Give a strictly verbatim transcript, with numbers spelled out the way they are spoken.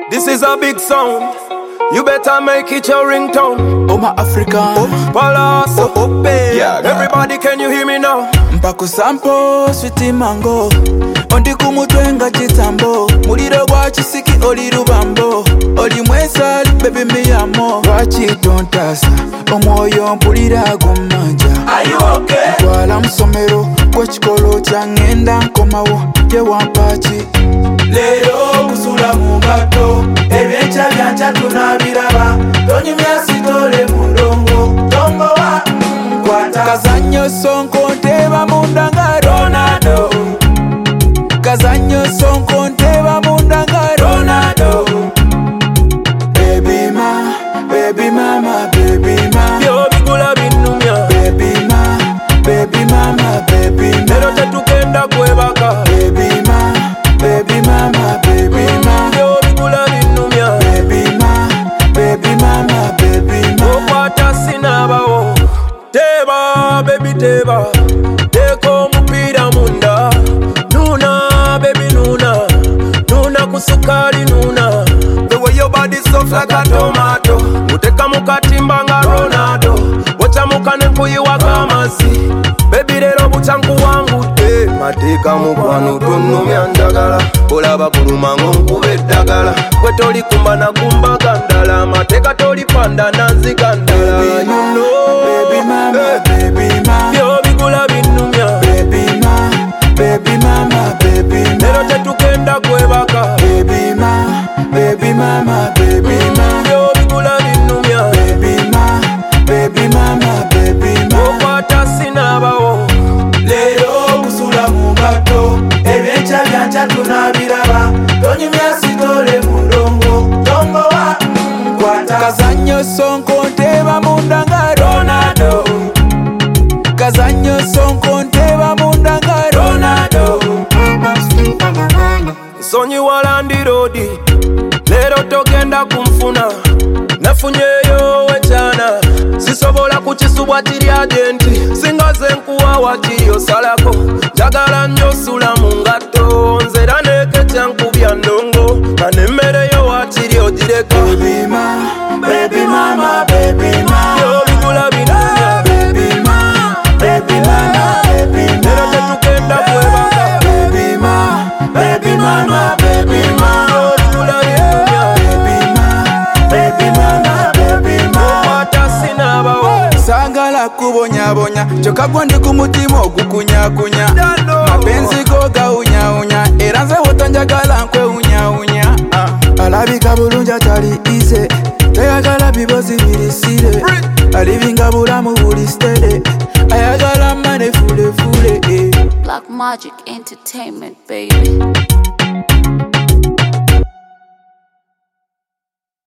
This is a big sound. You better make it your ringtone. Oh my African, oh, Palaso, oh, oh babe. Yeah, everybody, can you hear me now? Mpaku sampo, sweetie mango. Ondi kumutwenga chitambo. Muliro gwa chisiki oli rubambo. Oli mwesali, baby me amo. Wachi don't tasa, omwoyo mpulira gumanja. Are you okay? Twala msomero, kwa chikolo changenda nkomawo. Ye wampachi Lero kusula mungato, ebyencha byancha tunabiraba. Tonyumya sitole mundongo, tongo wa mkwata. Kazanyo sonko nteba mundanga Ronaldo. Kazanyo sonko nteba mundanga Ronaldo. Baby ma, baby mama, baby ma. Yo bigula binumya. Baby ma, baby mama, baby ma. Lero tetukenda kwebaka. Baby ma, baby mama, baby ma. Yo bigula binumya. Baby ma, baby mama, baby ma. Okwata sinabawo. Teba, baby teba. Teko mupira munda. Nuna, baby nuna. Nuna kusukari nuna. The way your body soft like a tomato. Uteka mukatimba nga Ronaldo. Wacha mukane kuyiwa kamasi. Baby lero buchanku wangu te. Mateka mukwano tunumya njagala. Olaba kuluma nkube eddagala. Gwe toli kumba na kumba gandala. Mateka toli panda nanzi gandala. Baby ma, baby mama, baby ma. Yo bigula binumya. Baby ma, baby mama, baby ma. Lero tetukenda kwebaka. Baby ma, baby mama, baby ma. Yo bigula binumya. Baby ma, baby mama, baby ma. Okwata sinabawo. Lero kusula mungato, ebyencha byancha tunabiraba. Tonyumya sitole mundongo, tongo wa mkwata. Kazanyo sonko nteba mundanga Ronaldo. Kazanyo sonko nteba mundanga Ronaldo. Sonyi walandi rodi. Lero togenda kumfuna. Nafunyeyo wechana. Sisobola kuchisubwatiri agenti. Singaze nkuwa wachiyo salako. Jagala nyo sula mungato. Nzera neke chankubya ndongo. Manemereyo wachiri odireka. Baby ma, baby mama, baby ma. Yo bigula binunya. Baby ma, baby mama, baby ma. Lero tetukenda kwebaka. Baby ma, baby mama, baby ma. Yo bigula binunya. Baby ma, baby mama, baby ma. Okwata sinabawo. Sangala kubonyabonya, choka gwendi kumutima ogukunyakunya. Mapenzi go gaunyaunya, era nze wotanjagala nkwe unyaunya. uh. Alabika bulungi atali ize, tayagala bibozi birisire. Alivinga bulamu buli stede, ayagala mane fule fule. eh. Black Magic Entertainment, baby.